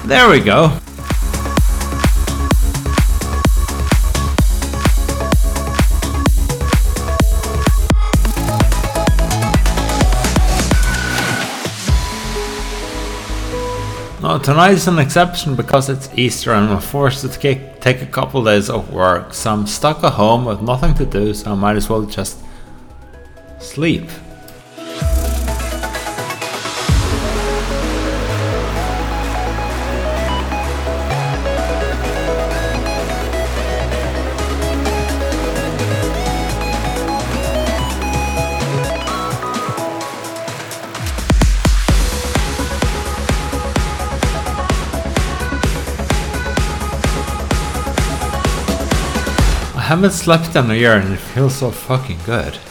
There we go. Now, tonight's an exception because it's Easter and I'm forced to take a couple days off work, so I'm stuck at home with nothing to do, so I might as well just sleep. I haven't slept in a year and it feels so fucking good.